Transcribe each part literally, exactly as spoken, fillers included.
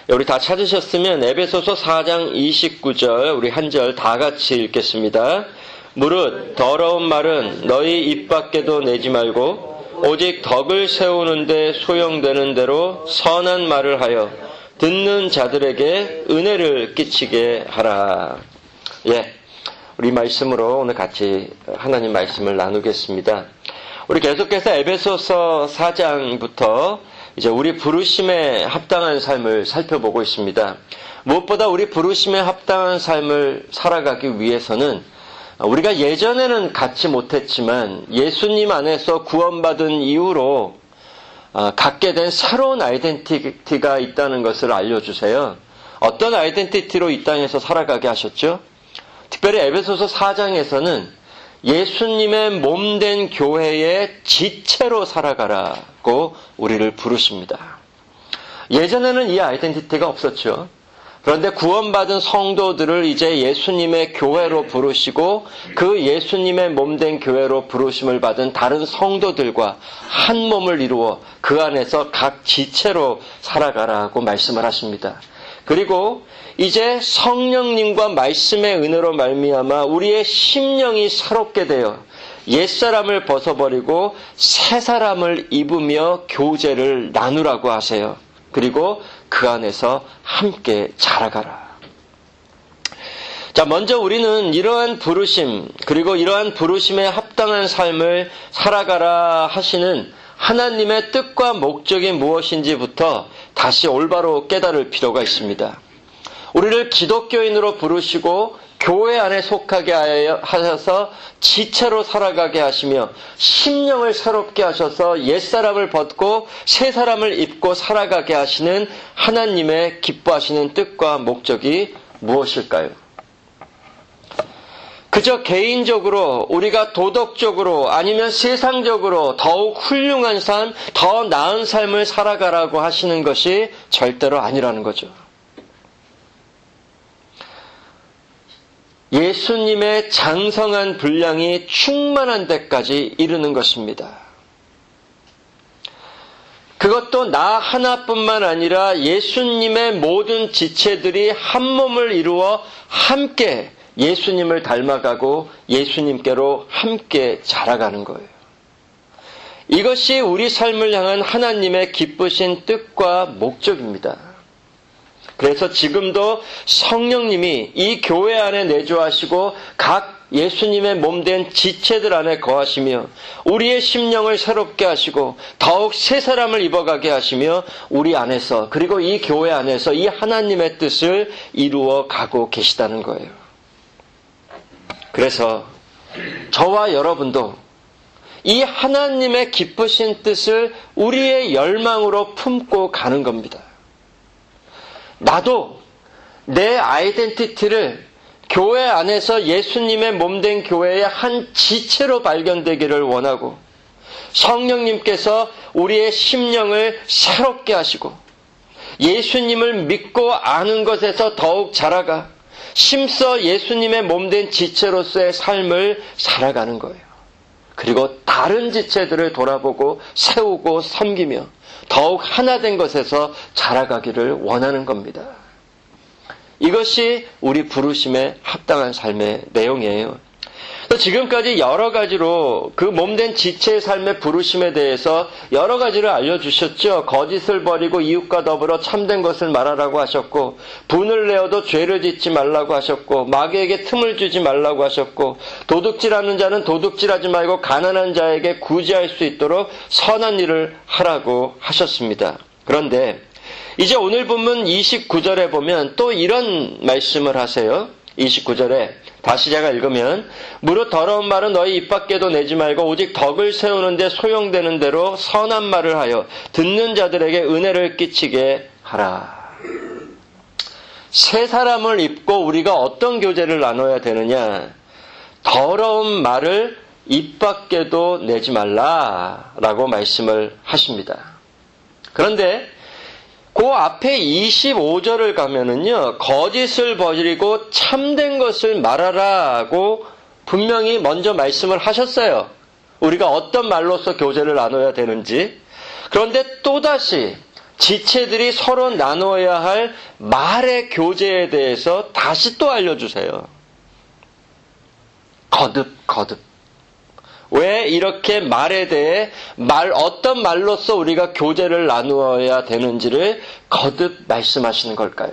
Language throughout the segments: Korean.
우리 다 찾으셨으면 에베소서 사 장 이십구 절 우리 한 절 다 같이 읽겠습니다. 무릇 더러운 말은 너희 입 밖에도 내지 말고 오직 덕을 세우는데 소용되는 대로 선한 말을 하여 듣는 자들에게 은혜를 끼치게 하라. 예, 우리 말씀으로 오늘 같이 하나님 말씀을 나누겠습니다. 우리 계속해서 에베소서 사 장부터 이제 우리 부르심에 합당한 삶을 살펴보고 있습니다. 무엇보다 우리 부르심에 합당한 삶을 살아가기 위해서는 우리가 예전에는 갖지 못했지만 예수님 안에서 구원받은 이후로 갖게 된 새로운 아이덴티티가 있다는 것을 알려주세요. 어떤 아이덴티티로 이 땅에서 살아가게 하셨죠? 특별히 에베소서 사 장에서는 예수님의 몸된 교회의 지체로 살아가라고 우리를 부르십니다. 예전에는 이 아이덴티티가 없었죠. 그런데 구원받은 성도들을 이제 예수님의 교회로 부르시고 그 예수님의 몸된 교회로 부르심을 받은 다른 성도들과 한 몸을 이루어 그 안에서 각 지체로 살아가라고 말씀을 하십니다. 그리고 이제 성령님과 말씀의 은혜로 말미암아 우리의 심령이 새롭게 되어 옛사람을 벗어버리고 새사람을 입으며 교제를 나누라고 하세요. 그리고 그 안에서 함께 자라가라. 자, 먼저 우리는 이러한 부르심, 그리고 이러한 부르심에 합당한 삶을 살아가라 하시는 하나님의 뜻과 목적이 무엇인지부터 다시 올바로 깨달을 필요가 있습니다. 우리를 기독교인으로 부르시고 교회 안에 속하게 하셔서 지체로 살아가게 하시며 심령을 새롭게 하셔서 옛사람을 벗고 새사람을 입고 살아가게 하시는 하나님의 기뻐하시는 뜻과 목적이 무엇일까요? 그저 개인적으로 우리가 도덕적으로 아니면 세상적으로 더욱 훌륭한 삶, 더 나은 삶을 살아가라고 하시는 것이 절대로 아니라는 거죠. 예수님의 장성한 분량이 충만한 데까지 이르는 것입니다. 그것도 나 하나뿐만 아니라 예수님의 모든 지체들이 한 몸을 이루어 함께 예수님을 닮아가고 예수님께로 함께 자라가는 거예요. 이것이 우리 삶을 향한 하나님의 기쁘신 뜻과 목적입니다. 그래서 지금도 성령님이 이 교회 안에 내주하시고 각 예수님의 몸된 지체들 안에 거하시며 우리의 심령을 새롭게 하시고 더욱 새 사람을 입어가게 하시며 우리 안에서 그리고 이 교회 안에서 이 하나님의 뜻을 이루어 가고 계시다는 거예요. 그래서 저와 여러분도 이 하나님의 기쁘신 뜻을 우리의 열망으로 품고 가는 겁니다. 나도 내 아이덴티티를 교회 안에서 예수님의 몸된 교회의 한 지체로 발견되기를 원하고 성령님께서 우리의 심령을 새롭게 하시고 예수님을 믿고 아는 것에서 더욱 자라가 심서 예수님의 몸된 지체로서의 삶을 살아가는 거예요. 그리고 다른 지체들을 돌아보고 세우고 섬기며 더욱 하나 된 것에서 자라가기를 원하는 겁니다. 이것이 우리 부르심에 합당한 삶의 내용이에요. 지금까지 여러 가지로 그 몸된 지체의 삶의 부르심에 대해서 여러 가지를 알려주셨죠. 거짓을 버리고 이웃과 더불어 참된 것을 말하라고 하셨고 분을 내어도 죄를 짓지 말라고 하셨고 마귀에게 틈을 주지 말라고 하셨고 도둑질하는 자는 도둑질하지 말고 가난한 자에게 구제할 수 있도록 선한 일을 하라고 하셨습니다. 그런데 이제 오늘 본문 이십구 절에 보면 또 이런 말씀을 하세요. 이십구 절에 다시 제가 읽으면 무릇 더러운 말은 너희 입 밖에도 내지 말고 오직 덕을 세우는데 소용되는 대로 선한 말을 하여 듣는 자들에게 은혜를 끼치게 하라. 새 사람을 입고 우리가 어떤 교제를 나눠야 되느냐? 더러운 말을 입 밖에도 내지 말라라고 말씀을 하십니다. 그런데 그 앞에 이십오 절을 가면은요, 거짓을 버리고 참된 것을 말하라고 분명히 먼저 말씀을 하셨어요. 우리가 어떤 말로서 교제를 나눠야 되는지. 그런데 또다시 지체들이 서로 나누어야 할 말의 교제에 대해서 다시 또 알려주세요. 거듭 거듭. 왜 이렇게 말에 대해 말 어떤 말로써 우리가 교제를 나누어야 되는지를 거듭 말씀하시는 걸까요?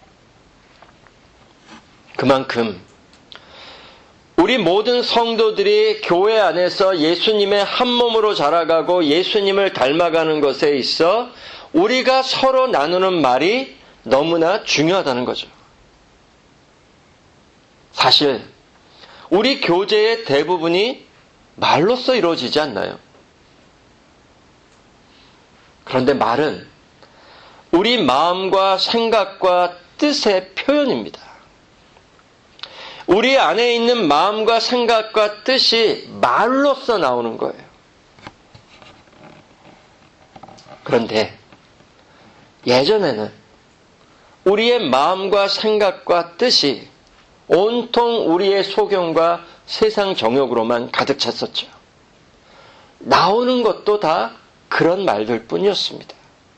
그만큼 우리 모든 성도들이 교회 안에서 예수님의 한 몸으로 자라가고 예수님을 닮아가는 것에 있어 우리가 서로 나누는 말이 너무나 중요하다는 거죠. 사실 우리 교제의 대부분이 말로써 이루어지지 않나요? 그런데 말은 우리 마음과 생각과 뜻의 표현입니다. 우리 안에 있는 마음과 생각과 뜻이 말로써 나오는 거예요. 그런데 예전에는 우리의 마음과 생각과 뜻이 온통 우리의 소견과 세상 정욕으로만 가득 찼었죠. 나오는 것도 다 그런 말들 뿐이었습니다.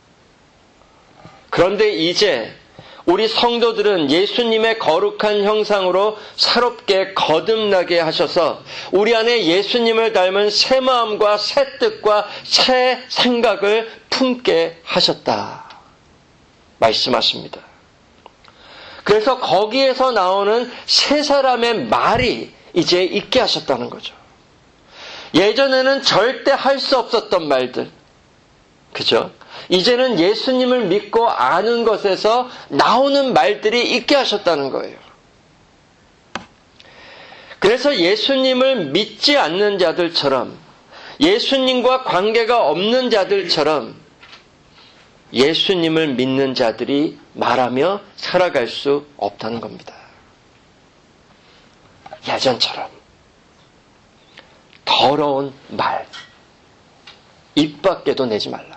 그런데 이제 우리 성도들은 예수님의 거룩한 형상으로 새롭게 거듭나게 하셔서 우리 안에 예수님을 닮은 새 마음과 새 뜻과 새 생각을 품게 하셨다 말씀하십니다. 그래서 거기에서 나오는 세 사람의 말이 이제 있게 하셨다는 거죠. 예전에는 절대 할 수 없었던 말들, 그죠? 이제는 예수님을 믿고 아는 것에서 나오는 말들이 있게 하셨다는 거예요. 그래서 예수님을 믿지 않는 자들처럼, 예수님과 관계가 없는 자들처럼 예수님을 믿는 자들이 말하며 살아갈 수 없다는 겁니다. 예전처럼 더러운 말, 입 밖에도 내지 말라.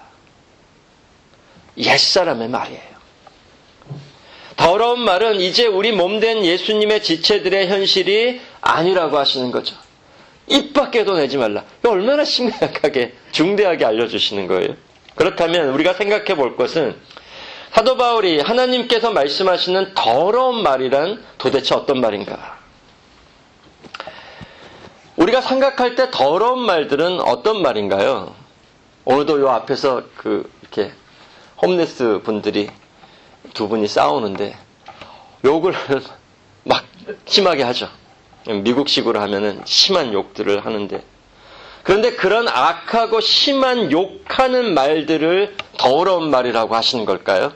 옛사람의 말이에요. 더러운 말은 이제 우리 몸된 예수님의 지체들의 현실이 아니라고 하시는 거죠. 입 밖에도 내지 말라. 이거 얼마나 심각하게 중대하게 알려주시는 거예요. 그렇다면 우리가 생각해 볼 것은 사도 바울이 하나님께서 말씀하시는 더러운 말이란 도대체 어떤 말인가? 우리가 생각할 때 더러운 말들은 어떤 말인가요? 오늘도 요 앞에서 그 이렇게 홈레스 분들이 두 분이 싸우는데 욕을 막 심하게 하죠. 미국식으로 하면은 심한 욕들을 하는데, 그런데 그런 악하고 심한 욕하는 말들을 더러운 말이라고 하시는 걸까요?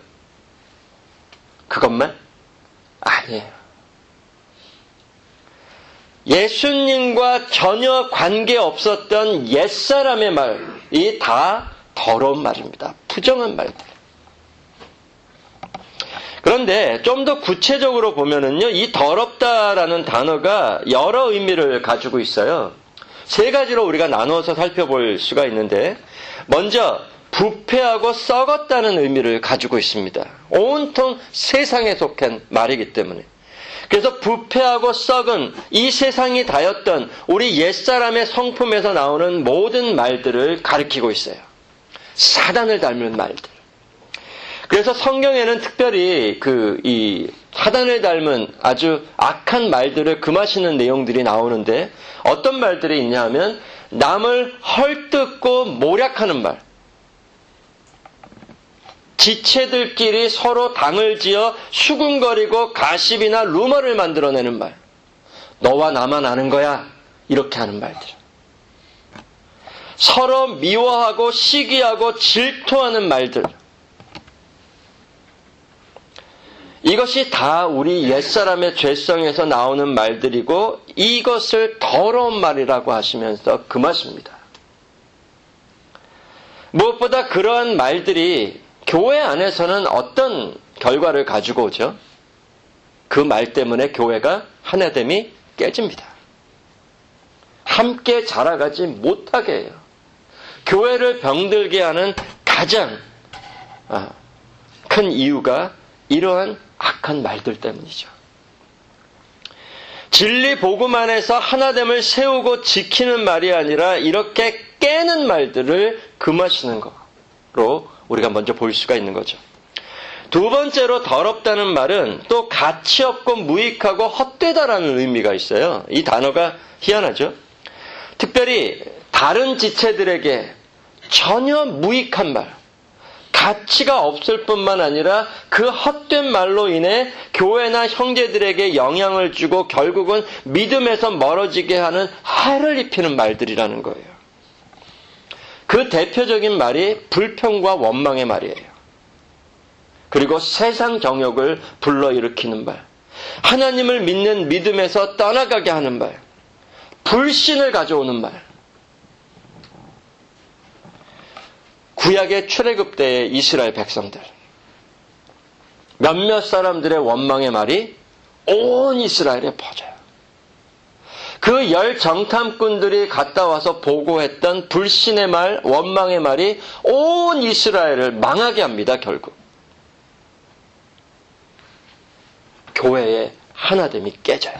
그것만? 아니에요. 예수님과 전혀 관계없었던 옛사람의 말이 다 더러운 말입니다. 부정한 말들. 그런데 좀 더 구체적으로 보면은요, 이 더럽다라는 단어가 여러 의미를 가지고 있어요. 세 가지로 우리가 나누어서 살펴볼 수가 있는데, 먼저 부패하고 썩었다는 의미를 가지고 있습니다. 온통 세상에 속한 말이기 때문에. 그래서 부패하고 썩은 이 세상이 다였던 우리 옛사람의 성품에서 나오는 모든 말들을 가리키고 있어요. 사단을 닮은 말들. 그래서 성경에는 특별히 그 이 사단을 닮은 아주 악한 말들을 금하시는 내용들이 나오는데, 어떤 말들이 있냐 하면 남을 헐뜯고 모략하는 말, 지체들끼리 서로 당을 지어 수군거리고 가십이나 루머를 만들어내는 말, 너와 나만 아는 거야, 이렇게 하는 말들, 서로 미워하고 시기하고 질투하는 말들, 이것이 다 우리 옛사람의 죄성에서 나오는 말들이고, 이것을 더러운 말이라고 하시면서 금하십니다. 무엇보다 그러한 말들이 교회 안에서는 어떤 결과를 가지고 오죠? 그 말 때문에 교회가 하나됨이 깨집니다. 함께 자라가지 못하게 해요. 교회를 병들게 하는 가장 큰 이유가 이러한 악한 말들 때문이죠. 진리 복음 안에서 하나됨을 세우고 지키는 말이 아니라 이렇게 깨는 말들을 금하시는 거로 우리가 먼저 볼 수가 있는 거죠. 두 번째로 더럽다는 말은 또 가치 없고 무익하고 헛되다라는 의미가 있어요. 이 단어가 희한하죠. 특별히 다른 지체들에게 전혀 무익한 말, 가치가 없을 뿐만 아니라 그 헛된 말로 인해 교회나 형제들에게 영향을 주고 결국은 믿음에서 멀어지게 하는 해를 입히는 말들이라는 거예요. 그 대표적인 말이 불평과 원망의 말이에요. 그리고 세상 정욕을 불러일으키는 말, 하나님을 믿는 믿음에서 떠나가게 하는 말, 불신을 가져오는 말. 구약의 출애굽 때의 이스라엘 백성들, 몇몇 사람들의 원망의 말이 온 이스라엘에 퍼져요. 그 열 정탐꾼들이 갔다 와서 보고했던 불신의 말, 원망의 말이 온 이스라엘을 망하게 합니다. 결국 교회의 하나됨이 깨져요.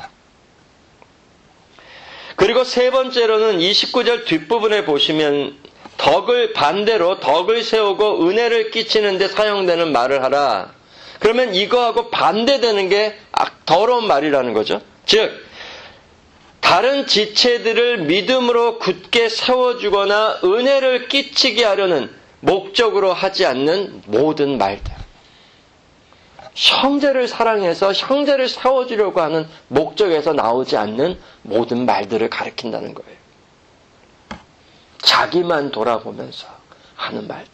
그리고 세 번째로는 이십구 절 뒷부분에 보시면 덕을 반대로 덕을 세우고 은혜를 끼치는 데 사용되는 말을 하라. 그러면 이거하고 반대되는 게 더러운 말이라는 거죠. 즉 다른 지체들을 믿음으로 굳게 세워주거나 은혜를 끼치게 하려는 목적으로 하지 않는 모든 말들. 형제를 사랑해서 형제를 세워주려고 하는 목적에서 나오지 않는 모든 말들을 가리킨다는 거예요. 자기만 돌아보면서 하는 말들.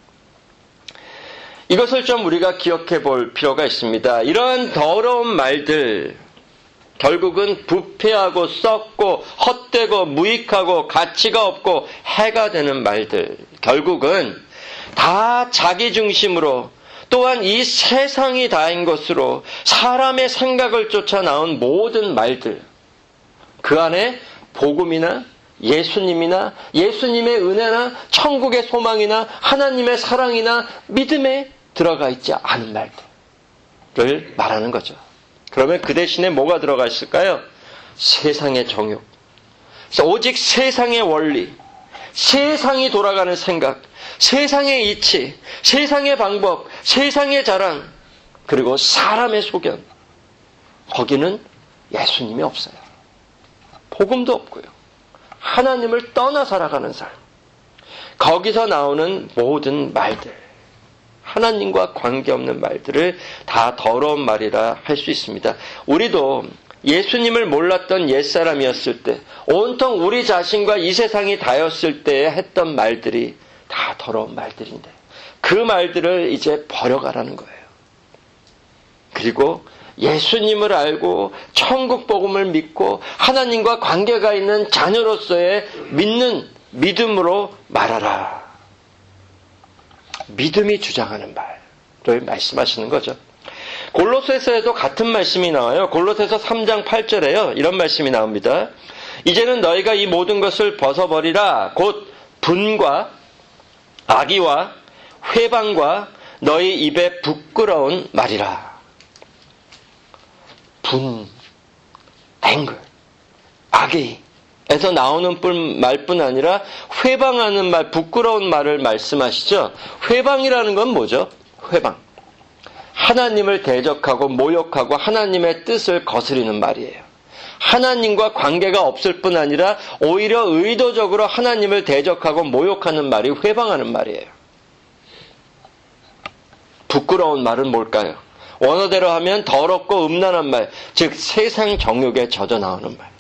이것을 좀 우리가 기억해 볼 필요가 있습니다. 이러한 더러운 말들, 결국은 부패하고 썩고 헛되고 무익하고 가치가 없고 해가 되는 말들, 결국은 다 자기 중심으로 또한 이 세상이 다인 것으로 사람의 생각을 쫓아 나온 모든 말들, 그 안에 복음이나 예수님이나 예수님의 은혜나 천국의 소망이나 하나님의 사랑이나 믿음에 들어가 있지 않은 말들을 말하는 거죠. 그러면 그 대신에 뭐가 들어가 있을까요? 세상의 정욕, 오직 세상의 원리, 세상이 돌아가는 생각, 세상의 이치, 세상의 방법, 세상의 자랑, 그리고 사람의 소견. 거기는 예수님이 없어요. 복음도 없고요. 하나님을 떠나 살아가는 삶. 거기서 나오는 모든 말들, 하나님과 관계없는 말들을 다 더러운 말이라 할 수 있습니다. 우리도 예수님을 몰랐던 옛사람이었을 때, 온통 우리 자신과 이 세상이 다였을 때에 했던 말들이 다 더러운 말들인데 그 말들을 이제 버려가라는 거예요. 그리고 예수님을 알고 천국 복음을 믿고 하나님과 관계가 있는 자녀로서의 믿는 믿음으로 말하라. 믿음이 주장하는 말을 말씀하시는 거죠. 골로새서에도 같은 말씀이 나와요. 골로새서 삼 장 팔 절에요. 이런 말씀이 나옵니다. 이제는 너희가 이 모든 것을 벗어버리라. 곧 분과 악의와 회방과 너희 입에 부끄러운 말이라. 분, 앵글, 악의에서 나오는 말뿐 아니라 회방하는 말, 부끄러운 말을 말씀하시죠. 회방이라는 건 뭐죠? 회방. 하나님을 대적하고 모욕하고 하나님의 뜻을 거스리는 말이에요. 하나님과 관계가 없을 뿐 아니라 오히려 의도적으로 하나님을 대적하고 모욕하는 말이 회방하는 말이에요. 부끄러운 말은 뭘까요? 원어대로 하면 더럽고 음란한 말, 즉 세상 정욕에 젖어 나오는 말.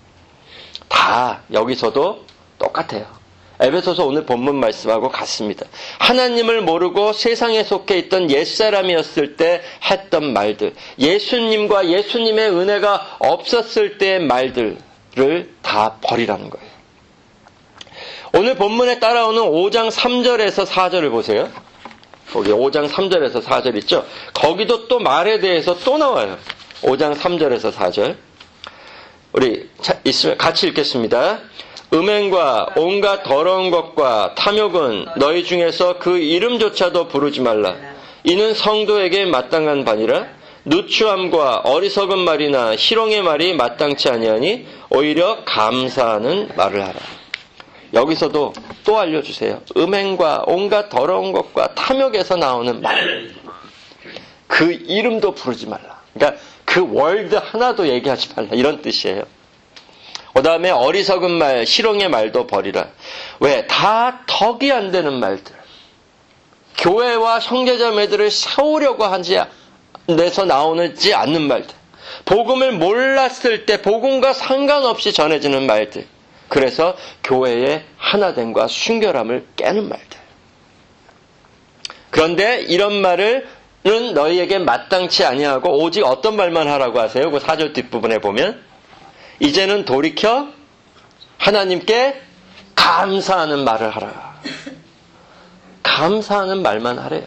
다 여기서도 똑같아요. 에베소서 오늘 본문 말씀하고 같습니다. 하나님을 모르고 세상에 속해 있던 옛사람이었을 때 했던 말들, 예수님과 예수님의 은혜가 없었을 때의 말들을 다 버리라는 거예요. 오늘 본문에 따라오는 오 장 삼 절에서 사 절을 보세요. 거기 오 장 삼 절에서 사 절 있죠? 거기도 또 말에 대해서 또 나와요. 오 장 삼 절에서 사 절. 우리 같이 읽겠습니다. 음행과 온갖 더러운 것과 탐욕은 너희 중에서 그 이름조차도 부르지 말라. 이는 성도에게 마땅한 바니라. 누추함과 어리석은 말이나 희롱의 말이 마땅치 아니하니 오히려 감사하는 말을 하라. 여기서도 또 알려주세요. 음행과 온갖 더러운 것과 탐욕에서 나오는 말. 그 이름도 부르지 말라. 그러니까 그 월드 하나도 얘기하지 말라. 이런 뜻이에요. 그 다음에 어리석은 말, 희롱의 말도 버리라. 왜? 다 덕이 안 되는 말들. 교회와 형제자매들을 세우려고 하지 내서 나오지 않는 말들. 복음을 몰랐을 때 복음과 상관없이 전해지는 말들. 그래서 교회의 하나됨과 순결함을 깨는 말들. 그런데 이런 말은 너희에게 마땅치 아니하고 오직 어떤 말만 하라고 하세요? 그 사 절 뒷부분에 보면 이제는 돌이켜 하나님께 감사하는 말을 하라. 감사하는 말만 하래요.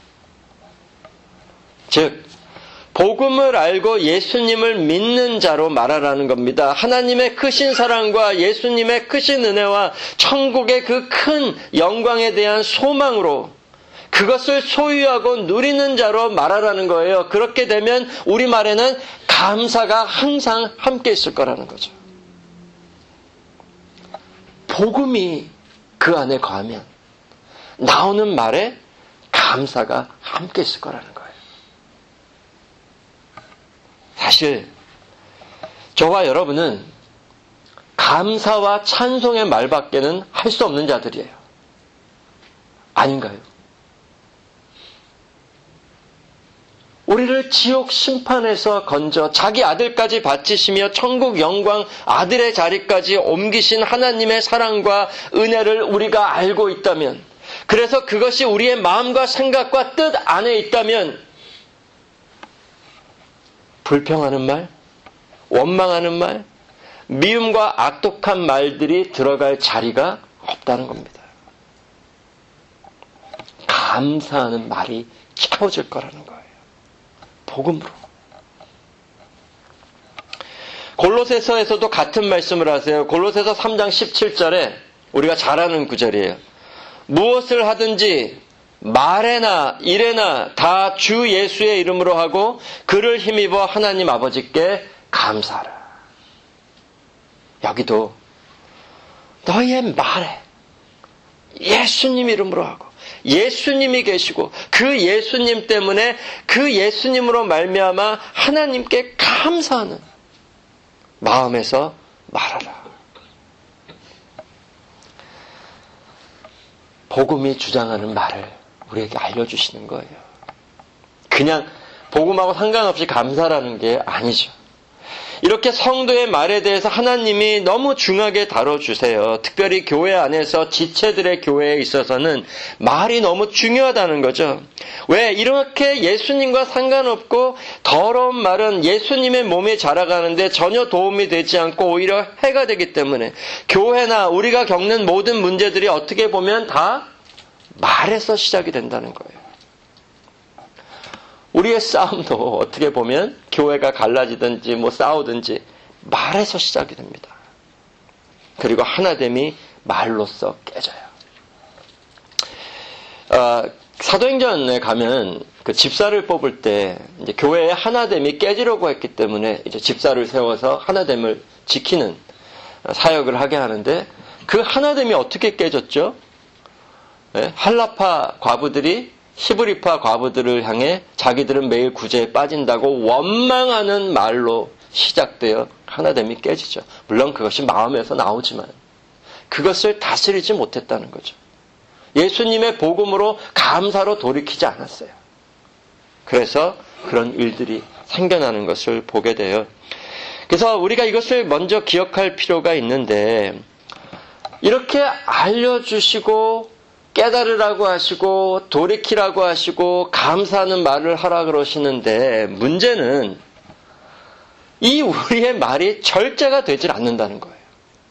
즉 복음을 알고 예수님을 믿는 자로 말하라는 겁니다. 하나님의 크신 사랑과 예수님의 크신 은혜와 천국의 그 큰 영광에 대한 소망으로 그것을 소유하고 누리는 자로 말하라는 거예요. 그렇게 되면 우리 말에는 감사가 항상 함께 있을 거라는 거죠. 복음이 그 안에 거하면 나오는 말에 감사가 함께 있을 거라는 거예요. 사실 저와 여러분은 감사와 찬송의 말밖에는 할 수 없는 자들이에요. 아닌가요? 우리를 지옥 심판에서 건져 자기 아들까지 바치시며 천국 영광 아들의 자리까지 옮기신 하나님의 사랑과 은혜를 우리가 알고 있다면, 그래서 그것이 우리의 마음과 생각과 뜻 안에 있다면 불평하는 말, 원망하는 말, 미움과 악독한 말들이 들어갈 자리가 없다는 겁니다. 감사하는 말이 채워질 거라는 거예요. 복음으로. 골로새서에서도 같은 말씀을 하세요. 골로새서 삼 장 십칠 절에 우리가 잘 아는 구절이에요. 무엇을 하든지 말에나 일에나 다 주 예수의 이름으로 하고 그를 힘입어 하나님 아버지께 감사하라. 여기도 너희의 말에 예수님 이름으로 하고 예수님이 계시고 그 예수님 때문에 그 예수님으로 말미암아 하나님께 감사하는 마음에서 말하라. 복음이 주장하는 말을 우리에게 알려주시는 거예요. 그냥 복음하고 상관없이 감사라는 게 아니죠. 이렇게 성도의 말에 대해서 하나님이 너무 중하게 다뤄주세요. 특별히 교회 안에서 지체들의 교회에 있어서는 말이 너무 중요하다는 거죠. 왜? 이렇게 예수님과 상관없고 더러운 말은 예수님의 몸에 자라가는데 전혀 도움이 되지 않고 오히려 해가 되기 때문에 교회나 우리가 겪는 모든 문제들이 어떻게 보면 다 말에서 시작이 된다는 거예요. 우리의 싸움도 어떻게 보면 교회가 갈라지든지 뭐 싸우든지 말에서 시작이 됩니다. 그리고 하나됨이 말로써 깨져요. 어, 사도행전에 가면 그 집사를 뽑을 때 이제 교회의 하나됨이 깨지려고 했기 때문에 이제 집사를 세워서 하나됨을 지키는 사역을 하게 하는데 그 하나됨이 어떻게 깨졌죠? 네? 할라파 과부들이 히브리파 과부들을 향해 자기들은 매일 구제에 빠진다고 원망하는 말로 시작되어 하나됨이 깨지죠. 물론 그것이 마음에서 나오지만 그것을 다스리지 못했다는 거죠. 예수님의 복음으로 감사로 돌이키지 않았어요. 그래서 그런 일들이 생겨나는 것을 보게 돼요. 그래서 우리가 이것을 먼저 기억할 필요가 있는데 이렇게 알려주시고 깨달으라고 하시고 돌이키라고 하시고 감사하는 말을 하라 그러시는데 문제는 이 우리의 말이 절제가 되질 않는다는 거예요.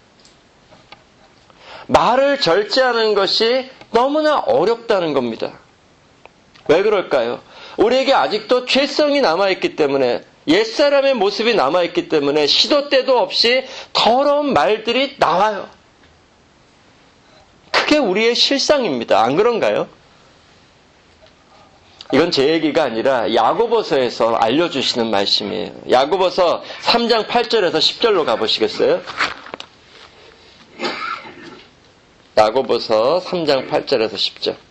말을 절제하는 것이 너무나 어렵다는 겁니다. 왜 그럴까요? 우리에게 아직도 죄성이 남아있기 때문에 옛사람의 모습이 남아있기 때문에 시도 때도 없이 더러운 말들이 나와요. 그게 우리의 실상입니다. 안 그런가요? 이건 제 얘기가 아니라 야고보서에서 알려주시는 말씀이에요. 야고보서 삼 장 팔 절에서 십 절로 가보시겠어요? 야고보서 삼 장 팔 절에서 십 절.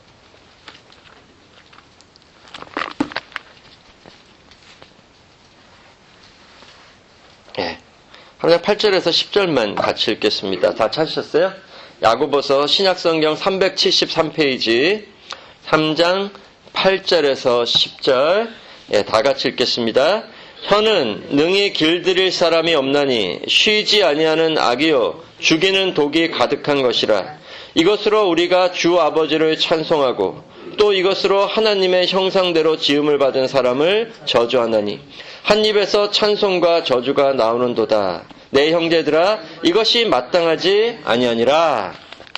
예. 삼 장 팔 절에서 십 절만 같이 읽겠습니다. 다 찾으셨어요? 야고보서 신약성경 삼백칠십삼 페이지 삼 장 팔 절에서 십 절. 예, 다 같이 읽겠습니다. 혀는 능히 길들일 사람이 없나니 쉬지 아니하는 악이요 죽이는 독이 가득한 것이라. 이것으로 우리가 주 아버지를 찬송하고 또 이것으로 하나님의 형상대로 지음을 받은 사람을 저주하나니 한 입에서 찬송과 저주가 나오는도다. 내 형제들아, 이것이 마땅하지 아니하니라.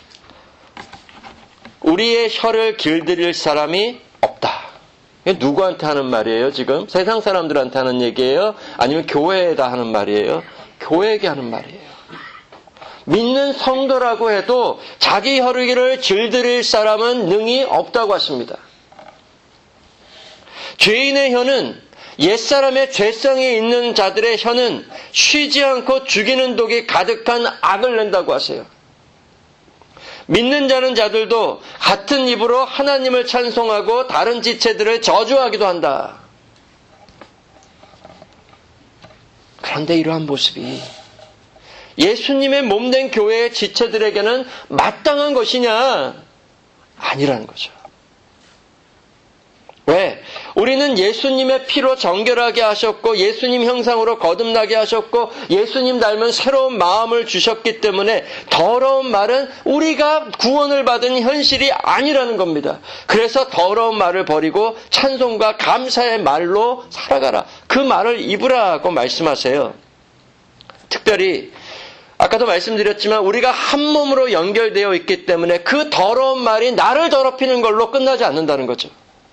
우리의 혀를 길들일 사람이 없다. 이게 누구한테 하는 말이에요, 지금? 세상 사람들한테 하는 얘기예요? 아니면 교회에다 하는 말이에요? 교회에게 하는 말이에요. 믿는 성도라고 해도 자기 혀를 길들일 사람은 능히 없다고 하십니다. 죄인의 혀는, 옛사람의 죄성이 있는 자들의 혀는 쉬지 않고 죽이는 독이 가득한 악을 낸다고 하세요. 믿는 자는 자들도 같은 입으로 하나님을 찬송하고 다른 지체들을 저주하기도 한다. 그런데 이러한 모습이 예수님의 몸된 교회의 지체들에게는 마땅한 것이냐? 아니라는 거죠. 왜? 우리는 예수님의 피로 정결하게 하셨고 예수님 형상으로 거듭나게 하셨고 예수님 닮은 새로운 마음을 주셨기 때문에 더러운 말은 우리가 구원을 받은 현실이 아니라는 겁니다. 그래서 더러운 말을 버리고 찬송과 감사의 말로 살아가라. 그 말을 입으라고 말씀하세요. 특별히 아까도 말씀드렸지만 우리가 한 몸으로 연결되어 있기 때문에 그 더러운 말이 나를 더럽히는 걸로 끝나지 않는다는 거죠.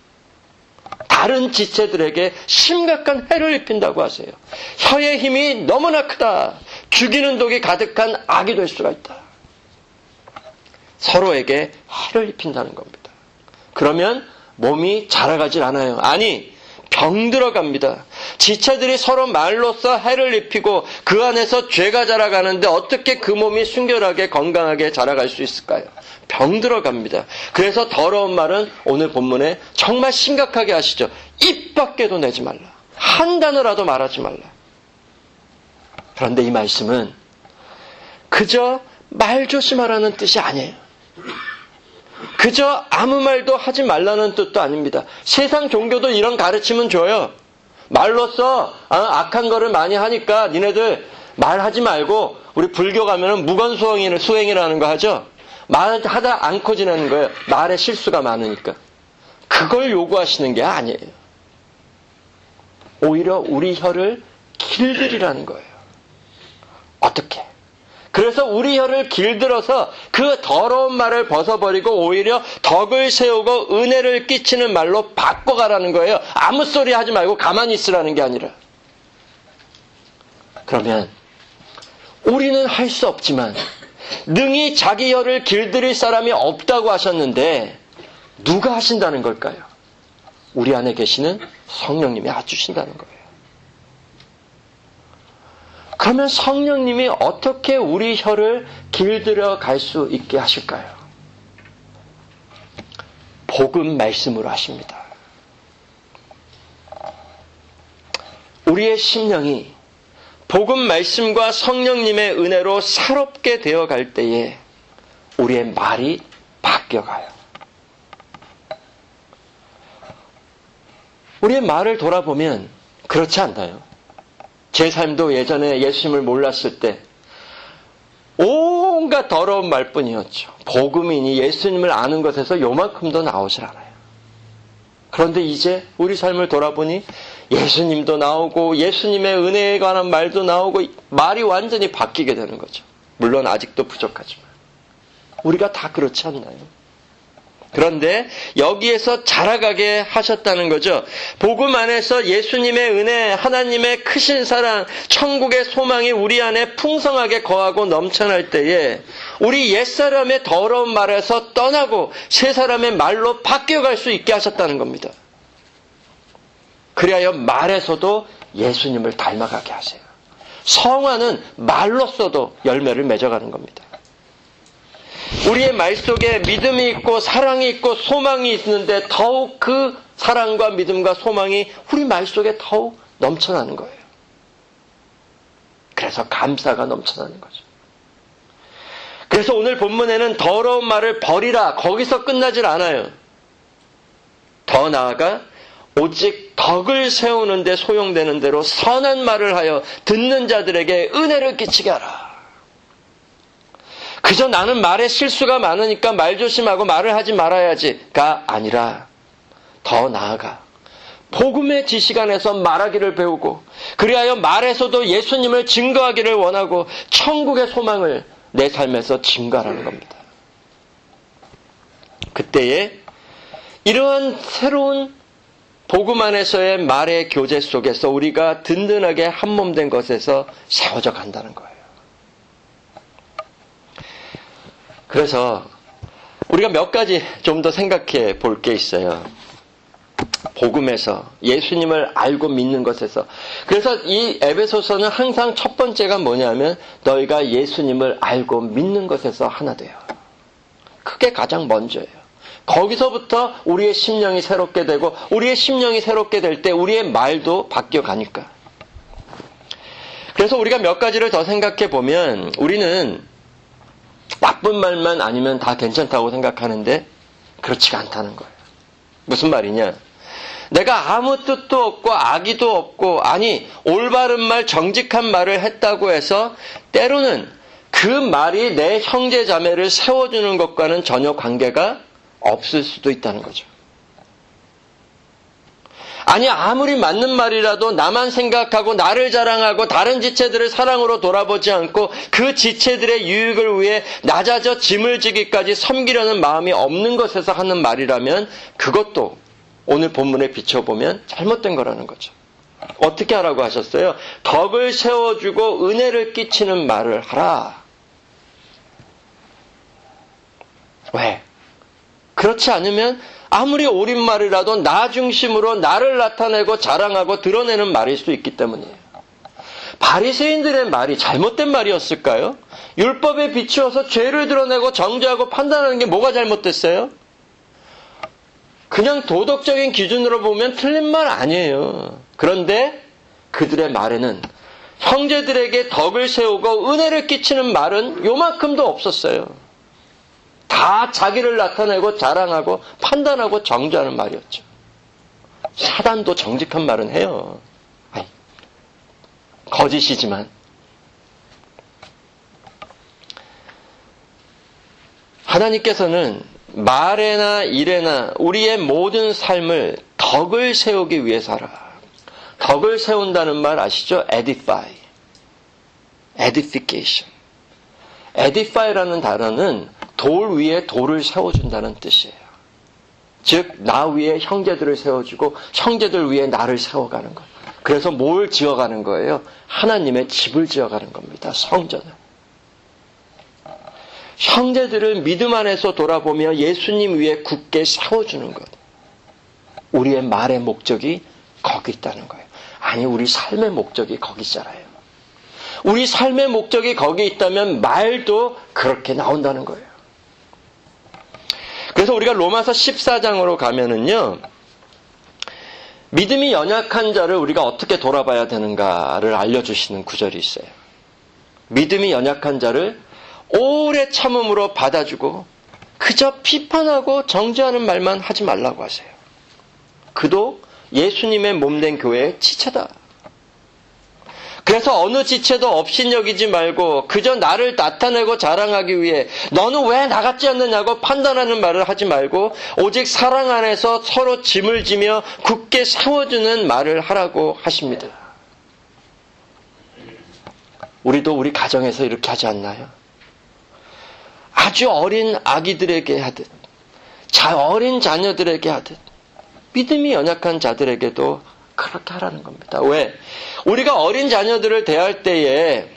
다른 지체들에게 심각한 해를 입힌다고 하세요. 혀의 힘이 너무나 크다. 죽이는 독이 가득한 악이 될 수가 있다. 서로에게 해를 입힌다는 겁니다. 그러면 몸이 자라가질 않아요. 아니, 병들어갑니다. 지체들이 서로 말로써 해를 입히고 그 안에서 죄가 자라가는데 어떻게 그 몸이 순결하게 건강하게 자라갈 수 있을까요? 병들어갑니다. 그래서 더러운 말은 오늘 본문에 정말 심각하게 하시죠. 입 밖에도 내지 말라. 한 단어라도 말하지 말라. 그런데 이 말씀은 그저 말 조심하라는 뜻이 아니에요. 그저 아무 말도 하지 말라는 뜻도 아닙니다. 세상 종교도 이런 가르침은 줘요. 말로써 악한 거를 많이 하니까 니네들 말하지 말고 우리 불교 가면은 무건수행이라는 수행이라는 거 하죠. 말하다 않고 지내는 거예요. 말에 실수가 많으니까. 그걸 요구하시는 게 아니에요. 오히려 우리 혀를 길들이라는 거예요. 어떻게? 그래서 우리 혀를 길들어서 그 더러운 말을 벗어버리고 오히려 덕을 세우고 은혜를 끼치는 말로 바꿔가라는 거예요. 아무 소리 하지 말고 가만히 있으라는 게 아니라. 그러면 우리는 할 수 없지만 능히 자기 혀를 길들일 사람이 없다고 하셨는데 누가 하신다는 걸까요? 우리 안에 계시는 성령님이 해주신다는 거예요. 그러면 성령님이 어떻게 우리 혀를 길들여 갈 수 있게 하실까요? 복음 말씀으로 하십니다. 우리의 심령이 복음 말씀과 성령님의 은혜로 새롭게 되어갈 때에 우리의 말이 바뀌어가요. 우리의 말을 돌아보면 그렇지 않나요? 제 삶도 예전에 예수님을 몰랐을 때 온갖 더러운 말뿐이었죠. 복음이니 예수님을 아는 것에서 요만큼도 나오질 않아요. 그런데 이제 우리 삶을 돌아보니 예수님도 나오고 예수님의 은혜에 관한 말도 나오고 말이 완전히 바뀌게 되는 거죠. 물론 아직도 부족하지만. 우리가 다 그렇지 않나요? 그런데 여기에서 자라가게 하셨다는 거죠. 복음 안에서 예수님의 은혜, 하나님의 크신 사랑, 천국의 소망이 우리 안에 풍성하게 거하고 넘쳐날 때에 우리 옛사람의 더러운 말에서 떠나고 새 사람의 말로 바뀌어갈 수 있게 하셨다는 겁니다. 그리하여 말에서도 예수님을 닮아가게 하세요. 성화는 말로써도 열매를 맺어가는 겁니다. 우리의 말 속에 믿음이 있고 사랑이 있고 소망이 있는데 더욱 그 사랑과 믿음과 소망이 우리 말 속에 더욱 넘쳐나는 거예요. 그래서 감사가 넘쳐나는 거죠. 그래서 오늘 본문에는 더러운 말을 버리라, 거기서 끝나질 않아요. 더 나아가 오직 덕을 세우는 데 소용되는 대로 선한 말을 하여 듣는 자들에게 은혜를 끼치게 하라. 그저 나는 말에 실수가 많으니까 말 조심하고 말을 하지 말아야지가 아니라 더 나아가 복음의 지식 안에서 말하기를 배우고 그리하여 말에서도 예수님을 증거하기를 원하고 천국의 소망을 내 삶에서 증거하라는 겁니다. 그때에 이러한 새로운 복음 안에서의 말의 교제 속에서 우리가 든든하게 한몸된 것에서 세워져 간다는 거예요. 그래서 우리가 몇 가지 좀 더 생각해 볼 게 있어요. 복음에서 예수님을 알고 믿는 것에서. 그래서 이 에베소서는 항상 첫 번째가 뭐냐면 너희가 예수님을 알고 믿는 것에서 하나 돼요. 그게 가장 먼저예요. 거기서부터 우리의 심령이 새롭게 되고 우리의 심령이 새롭게 될 때 우리의 말도 바뀌어 가니까. 그래서 우리가 몇 가지를 더 생각해 보면 우리는 나쁜 말만 아니면 다 괜찮다고 생각하는데 그렇지가 않다는 거예요. 무슨 말이냐? 내가 아무 뜻도 없고 악의도 없고 아니 올바른 말 정직한 말을 했다고 해서 때로는 그 말이 내 형제 자매를 세워주는 것과는 전혀 관계가 없을 수도 있다는 거죠. 아니 아무리 맞는 말이라도 나만 생각하고 나를 자랑하고 다른 지체들을 사랑으로 돌아보지 않고 그 지체들의 유익을 위해 낮아져 짐을 지기까지 섬기려는 마음이 없는 것에서 하는 말이라면 그것도 오늘 본문에 비춰보면 잘못된 거라는 거죠. 어떻게 하라고 하셨어요? 덕을 세워주고 은혜를 끼치는 말을 하라. 왜? 그렇지 않으면 아무리 옳은 말이라도 나 중심으로 나를 나타내고 자랑하고 드러내는 말일 수 있기 때문이에요. 바리새인들의 말이 잘못된 말이었을까요? 율법에 비추어서 죄를 드러내고 정죄하고 판단하는 게 뭐가 잘못됐어요? 그냥 도덕적인 기준으로 보면 틀린 말 아니에요. 그런데 그들의 말에는 형제들에게 덕을 세우고 은혜를 끼치는 말은 요만큼도 없었어요. 다 자기를 나타내고 자랑하고 판단하고 정죄하는 말이었죠. 사단도 정직한 말은 해요. 아이, 거짓이지만. 하나님께서는 말에나 일에나 우리의 모든 삶을 덕을 세우기 위해서 하라. 덕을 세운다는 말 아시죠? edify. edification. edify라는 단어는 돌 위에 돌을 세워준다는 뜻이에요. 즉, 나 위에 형제들을 세워주고 형제들 위에 나를 세워가는 것. 그래서 뭘 지어가는 거예요? 하나님의 집을 지어가는 겁니다. 성전을. 형제들을 믿음 안에서 돌아보며 예수님 위에 굳게 세워주는 것. 우리의 말의 목적이 거기 있다는 거예요. 아니, 우리 삶의 목적이 거기 있잖아요. 우리 삶의 목적이 거기 있다면 말도 그렇게 나온다는 거예요. 그래서 우리가 로마서 십사 장으로 가면은요, 믿음이 연약한 자를 우리가 어떻게 돌아봐야 되는가를 알려주시는 구절이 있어요. 믿음이 연약한 자를 오래 참음으로 받아주고 그저 비판하고 정죄하는 말만 하지 말라고 하세요. 그도 예수님의 몸된 교회의 지체다. 그래서 어느 지체도 업신여기지 말고 그저 나를 나타내고 자랑하기 위해 너는 왜 나 같지 않느냐고 판단하는 말을 하지 말고 오직 사랑 안에서 서로 짐을 지며 굳게 세워주는 말을 하라고 하십니다. 우리도 우리 가정에서 이렇게 하지 않나요? 아주 어린 아기들에게 하듯, 자, 어린 자녀들에게 하듯, 믿음이 연약한 자들에게도 그렇게 하라는 겁니다. 왜? 우리가 어린 자녀들을 대할 때에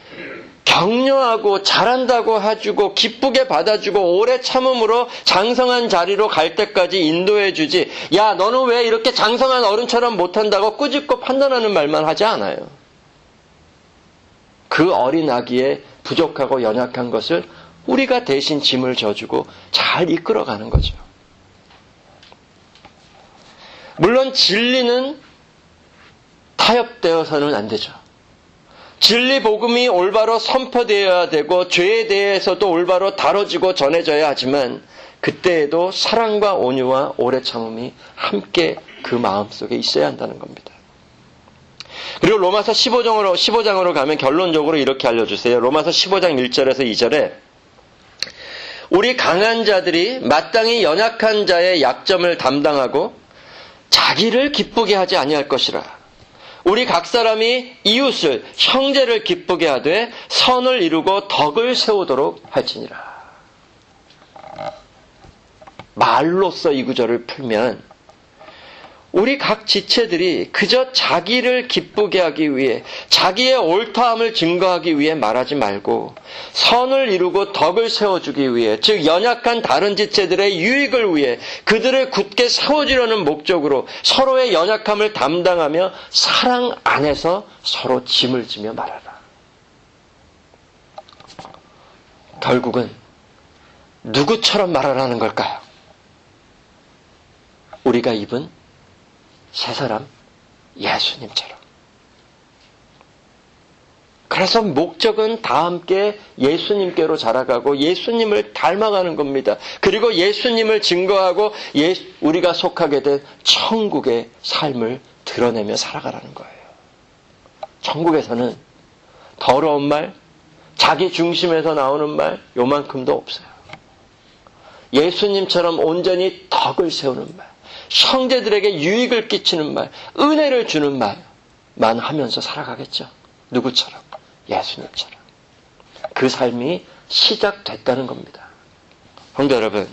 격려하고 잘한다고 해주고 기쁘게 받아주고 오래 참음으로 장성한 자리로 갈 때까지 인도해 주지, 야, 너는 왜 이렇게 장성한 어른처럼 못한다고 꾸짖고 판단하는 말만 하지 않아요. 그 어린 아기의 부족하고 연약한 것을 우리가 대신 짐을 져주고 잘 이끌어가는 거죠. 물론 진리는 타협되어서는 안 되죠. 진리 복음이 올바로 선포되어야 되고 죄에 대해서도 올바로 다뤄지고 전해져야 하지만 그때에도 사랑과 온유와 오래 참음이 함께 그 마음속에 있어야 한다는 겁니다. 그리고 로마서 십오 장으로, 십오 장으로 가면 결론적으로 이렇게 알려주세요. 로마서 십오 장 일 절에서 이 절에 우리 강한 자들이 마땅히 연약한 자의 약점을 담당하고 자기를 기쁘게 하지 아니할 것이라. 우리 각 사람이 이웃을 형제를 기쁘게 하되 선을 이루고 덕을 세우도록 할지니라. 말로써 이 구절을 풀면 우리 각 지체들이 그저 자기를 기쁘게 하기 위해 자기의 옳다함을 증거하기 위해 말하지 말고 선을 이루고 덕을 세워주기 위해, 즉 연약한 다른 지체들의 유익을 위해 그들을 굳게 세워주려는 목적으로 서로의 연약함을 담당하며 사랑 안에서 서로 짐을 지며 말하라. 결국은 누구처럼 말하라는 걸까요? 우리가 입은 새 사람 예수님처럼. 그래서 목적은 다 함께 예수님께로 자라가고 예수님을 닮아가는 겁니다. 그리고 예수님을 증거하고 예, 우리가 속하게 된 천국의 삶을 드러내며 살아가라는 거예요. 천국에서는 더러운 말, 자기 중심에서 나오는 말 요만큼도 없어요. 예수님처럼 온전히 덕을 세우는 말, 형제들에게 유익을 끼치는 말, 은혜를 주는 말만 하면서 살아가겠죠. 누구처럼? 예수님처럼. 그 삶이 시작됐다는 겁니다. 형제 여러분,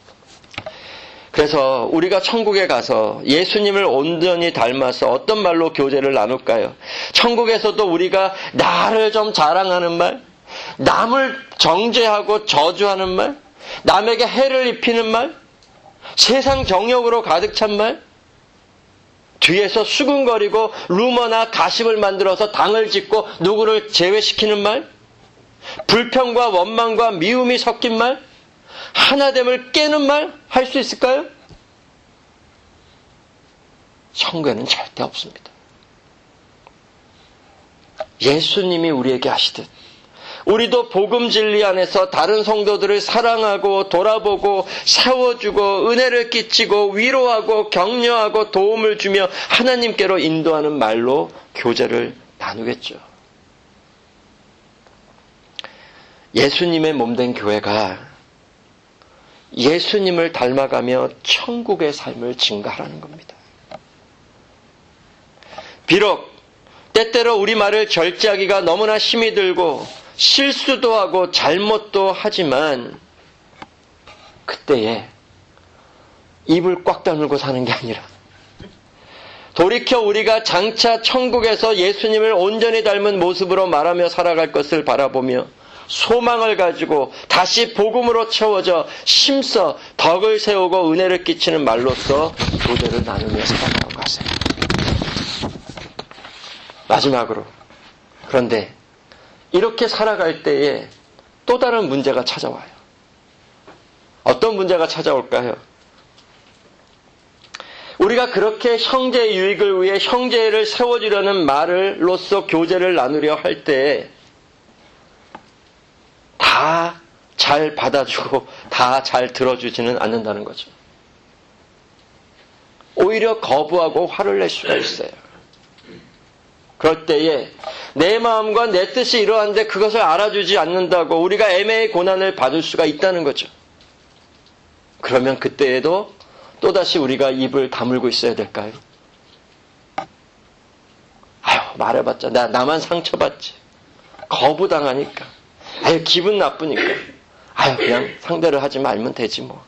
그래서 우리가 천국에 가서 예수님을 온전히 닮아서 어떤 말로 교제를 나눌까요? 천국에서도 우리가 나를 좀 자랑하는 말, 남을 정죄하고 저주하는 말, 남에게 해를 입히는 말, 세상 정욕으로 가득 찬 말, 뒤에서 수군거리고 루머나 가십을 만들어서 당을 짓고 누구를 제외시키는 말, 불평과 원망과 미움이 섞인 말, 하나됨을 깨는 말 할 수 있을까요? 천국에는 절대 없습니다. 예수님이 우리에게 하시듯 우리도 복음 진리 안에서 다른 성도들을 사랑하고 돌아보고 세워주고 은혜를 끼치고 위로하고 격려하고 도움을 주며 하나님께로 인도하는 말로 교제를 나누겠죠. 예수님의 몸된 교회가 예수님을 닮아가며 천국의 삶을 증가하라는 겁니다. 비록 때때로 우리 말을 절제하기가 너무나 힘이 들고 실수도 하고 잘못도 하지만 그때에 입을 꽉 다물고 사는 게 아니라 돌이켜 우리가 장차 천국에서 예수님을 온전히 닮은 모습으로 말하며 살아갈 것을 바라보며 소망을 가지고 다시 복음으로 채워져 심써 덕을 세우고 은혜를 끼치는 말로써 교제를 나누며 살아가고 가세요. 마지막으로, 그런데 이렇게 살아갈 때에 또 다른 문제가 찾아와요. 어떤 문제가 찾아올까요? 우리가 그렇게 형제의 유익을 위해 형제를 세워주려는 말로써 교제를 나누려 할 때 다 잘 받아주고 다 잘 들어주지는 않는다는 거죠. 오히려 거부하고 화를 낼 수가 있어요. 그럴 때에 내 마음과 내 뜻이 이러한데 그것을 알아주지 않는다고 우리가 애매히 고난을 받을 수가 있다는 거죠. 그러면 그때에도 또다시 우리가 입을 다물고 있어야 될까요? 아유, 말해봤자 나, 나만 상처받지. 거부당하니까. 아유, 기분 나쁘니까. 아유, 그냥 상대를 하지 말면 되지 뭐.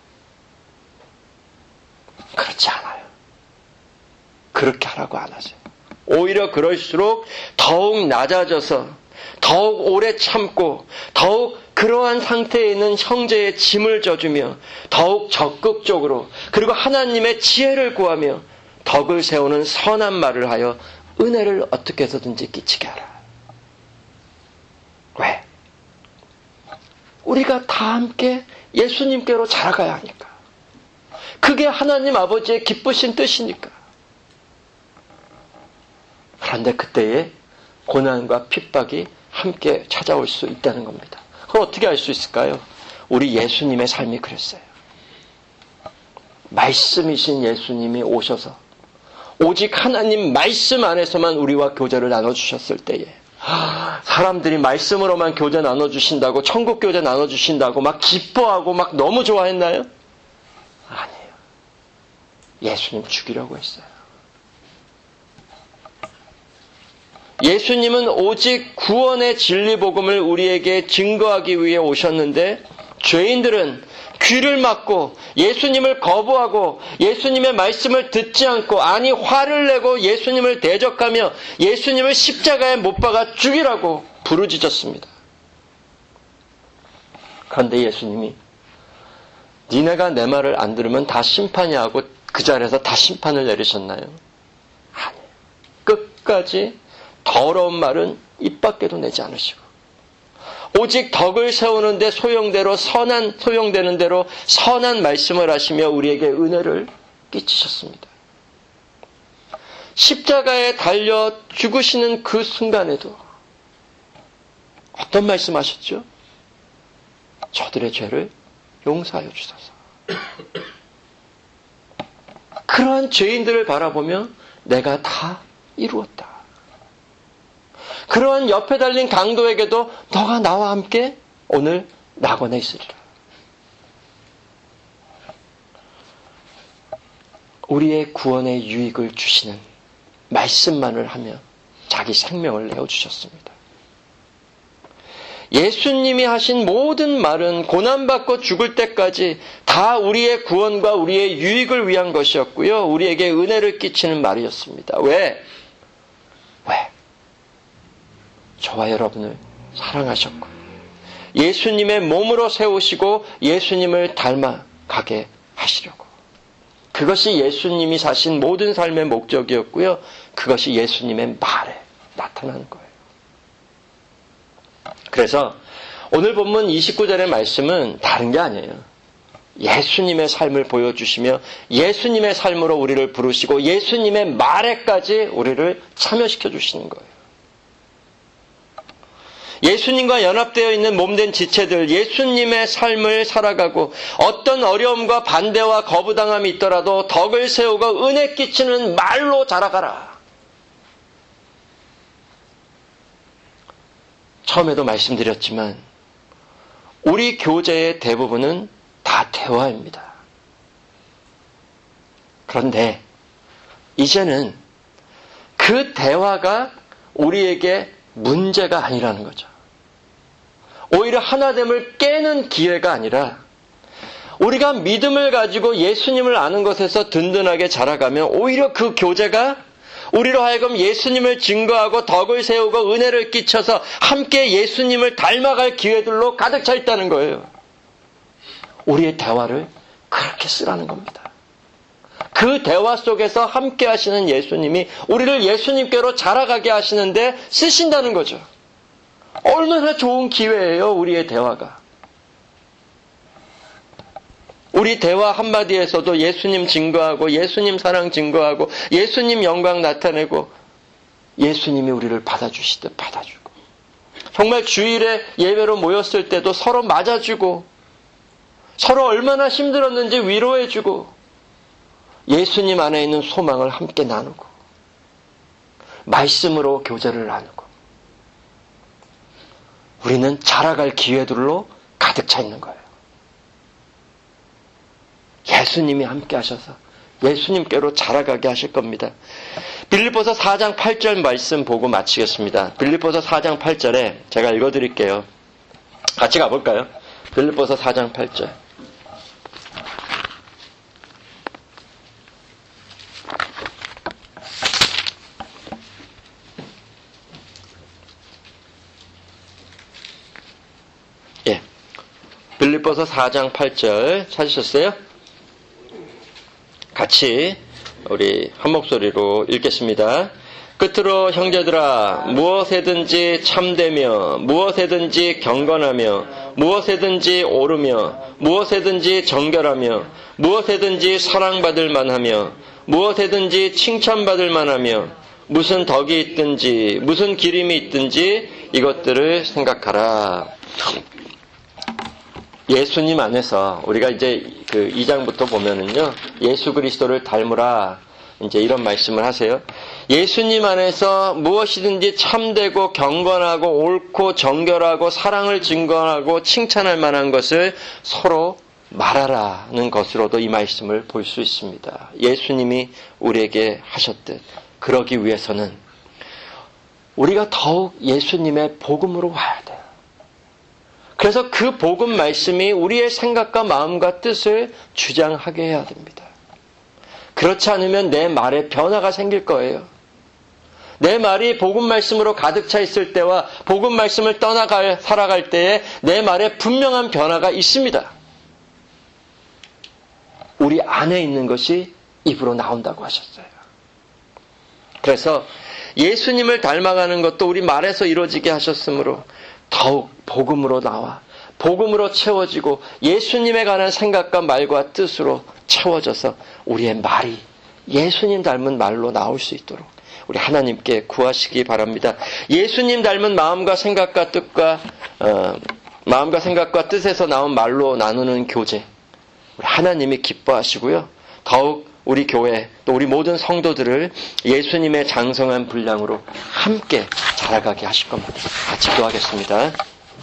그렇지 않아요. 그렇게 하라고 안 하세요. 오히려 그럴수록 더욱 낮아져서 더욱 오래 참고 더욱 그러한 상태에 있는 형제의 짐을 져주며 더욱 적극적으로 그리고 하나님의 지혜를 구하며 덕을 세우는 선한 말을 하여 은혜를 어떻게 해서든지 끼치게 하라. 왜? 우리가 다 함께 예수님께로 자라가야 하니까. 그게 하나님 아버지의 기쁘신 뜻이니까. 그런데 그때에 고난과 핍박이 함께 찾아올 수 있다는 겁니다. 그걸 어떻게 알 수 있을까요? 우리 예수님의 삶이 그랬어요. 말씀이신 예수님이 오셔서 오직 하나님 말씀 안에서만 우리와 교제를 나눠주셨을 때에, 사람들이 말씀으로만 교제 나눠주신다고, 천국 교제 나눠주신다고 막 기뻐하고 막 너무 좋아했나요? 아니에요. 예수님 죽이려고 했어요. 예수님은 오직 구원의 진리복음을 우리에게 증거하기 위해 오셨는데, 죄인들은 귀를 막고 예수님을 거부하고 예수님의 말씀을 듣지 않고, 아니 화를 내고 예수님을 대적하며 예수님을 십자가에 못 박아 죽이라고 부르짖었습니다. 그런데 예수님이 니네가 내 말을 안 들으면 다 심판이야 하고 그 자리에서 다 심판을 내리셨나요? 아니에요. 끝까지 더러운 말은 입 밖에도 내지 않으시고, 오직 덕을 세우는데 소용대로 선한 소용되는 대로 선한 말씀을 하시며 우리에게 은혜를 끼치셨습니다. 십자가에 달려 죽으시는 그 순간에도 어떤 말씀하셨죠? 저들의 죄를 용서하여 주소서. 그러한 죄인들을 바라보며 내가 다 이루었다. 그러한 옆에 달린 강도에게도 너가 나와 함께 오늘 낙원에 있으리라. 우리의 구원의 유익을 주시는 말씀만을 하며 자기 생명을 내어주셨습니다. 예수님이 하신 모든 말은 고난받고 죽을 때까지 다 우리의 구원과 우리의 유익을 위한 것이었고요. 우리에게 은혜를 끼치는 말이었습니다. 왜? 왜? 저와 여러분을 사랑하셨고 예수님의 몸으로 세우시고 예수님을 닮아가게 하시려고. 그것이 예수님이 사신 모든 삶의 목적이었고요. 그것이 예수님의 말에 나타나는 거예요. 그래서 오늘 본문 이십구 절의 말씀은 다른 게 아니에요. 예수님의 삶을 보여주시며 예수님의 삶으로 우리를 부르시고 예수님의 말에까지 우리를 참여시켜 주시는 거예요. 예수님과 연합되어 있는 몸된 지체들, 예수님의 삶을 살아가고 어떤 어려움과 반대와 거부당함이 있더라도 덕을 세우고 은혜 끼치는 말로 자라가라. 처음에도 말씀드렸지만 우리 교제의 대부분은 다 대화입니다. 그런데 이제는 그 대화가 우리에게 문제가 아니라는 거죠. 오히려 하나됨을 깨는 기회가 아니라 우리가 믿음을 가지고 예수님을 아는 것에서 든든하게 자라가면 오히려 그 교제가 우리로 하여금 예수님을 증거하고 덕을 세우고 은혜를 끼쳐서 함께 예수님을 닮아갈 기회들로 가득 차 있다는 거예요. 우리의 대화를 그렇게 쓰라는 겁니다. 그 대화 속에서 함께 하시는 예수님이 우리를 예수님께로 자라가게 하시는데 쓰신다는 거죠. 얼마나 좋은 기회예요, 우리의 대화가. 우리 대화 한마디에서도 예수님 증거하고 예수님 사랑 증거하고 예수님 영광 나타내고 예수님이 우리를 받아주시듯 받아주고, 정말 주일에 예배로 모였을 때도 서로 맞아주고 서로 얼마나 힘들었는지 위로해주고 예수님 안에 있는 소망을 함께 나누고 말씀으로 교제를 나누고 우리는 자라갈 기회들로 가득 차 있는 거예요. 예수님이 함께 하셔서 예수님께로 자라가게 하실 겁니다. 빌립보서 사 장 팔 절 말씀 보고 마치겠습니다. 빌립보서 사 장 팔 절에 제가 읽어드릴게요. 같이 가볼까요? 빌립보서 사 장 팔 절. 예, 빌립보서 사 장 팔 절 찾으셨어요? 같이 우리 한 목소리로 읽겠습니다. 끝으로 형제들아, 무엇에든지 참되며 무엇에든지 경건하며 무엇에든지 오르며 무엇에든지 정결하며 무엇에든지 사랑받을 만하며 무엇에든지 칭찬받을 만하며 무슨 덕이 있든지 무슨 기림이 있든지 이것들을 생각하라. 예수님 안에서 우리가 이제 그 이 장부터 보면은요, 예수 그리스도를 닮으라 이제 이런 말씀을 하세요. 예수님 안에서 무엇이든지 참되고 경건하고 옳고 정결하고 사랑을 증거하고 칭찬할 만한 것을 서로 말하라는 것으로도 이 말씀을 볼 수 있습니다. 예수님이 우리에게 하셨듯 그러기 위해서는 우리가 더욱 예수님의 복음으로 와야 돼요. 그래서 그 복음 말씀이 우리의 생각과 마음과 뜻을 주장하게 해야 됩니다. 그렇지 않으면 내 말에 변화가 생길 거예요. 내 말이 복음 말씀으로 가득 차 있을 때와 복음 말씀을 떠나갈 살아갈 때에 내 말에 분명한 변화가 있습니다. 우리 안에 있는 것이 입으로 나온다고 하셨어요. 그래서 예수님을 닮아가는 것도 우리 말에서 이루어지게 하셨으므로 더욱 복음으로 나와 복음으로 채워지고 예수님에 관한 생각과 말과 뜻으로 채워져서 우리의 말이 예수님 닮은 말로 나올 수 있도록 우리 하나님께 구하시기 바랍니다. 예수님 닮은 마음과 생각과 뜻과 어, 마음과 생각과 뜻에서 나온 말로 나누는 교제, 우리 하나님이 기뻐하시고요. 더욱 우리 교회 또 우리 모든 성도들을 예수님의 장성한 분량으로 함께 자라가게 하실 겁니다. 같이 기도하겠습니다.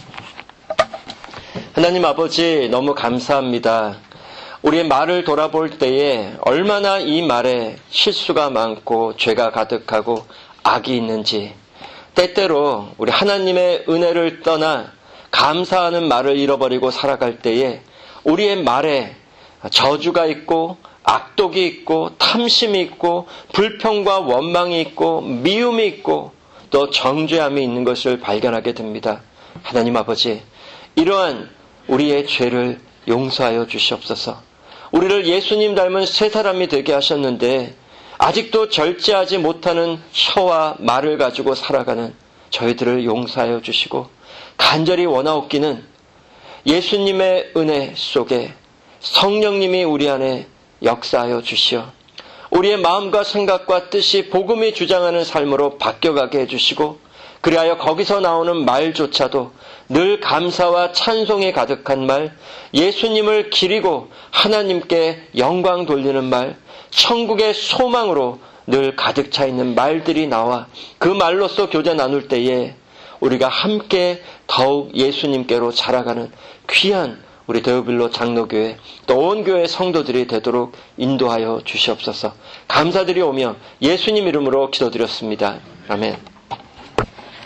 하나님 아버지, 너무 감사합니다. 우리의 말을 돌아볼 때에 얼마나 이 말에 실수가 많고 죄가 가득하고 악이 있는지, 때때로 우리 하나님의 은혜를 떠나 감사하는 말을 잃어버리고 살아갈 때에 우리의 말에 저주가 있고 악독이 있고 탐심이 있고 불평과 원망이 있고 미움이 있고 또 정죄함이 있는 것을 발견하게 됩니다. 하나님 아버지, 이러한 우리의 죄를 용서하여 주시옵소서. 우리를 예수님 닮은 새 사람이 되게 하셨는데 아직도 절제하지 못하는 혀와 말을 가지고 살아가는 저희들을 용서하여 주시고, 간절히 원하옵기는 예수님의 은혜 속에 성령님이 우리 안에 역사하여 주시어 우리의 마음과 생각과 뜻이 복음이 주장하는 삶으로 바뀌어가게 해주시고, 그리하여 거기서 나오는 말조차도 늘 감사와 찬송이 가득한 말, 예수님을 기리고 하나님께 영광 돌리는 말, 천국의 소망으로 늘 가득 차 있는 말들이 나와 그 말로써 교제 나눌 때에 우리가 함께 더욱 예수님께로 자라가는 귀한 우리 데오빌로 장로교회 또 온 교회 성도들이 되도록 인도하여 주시옵소서. 감사드리오며 예수님 이름으로 기도드렸습니다. 아멘.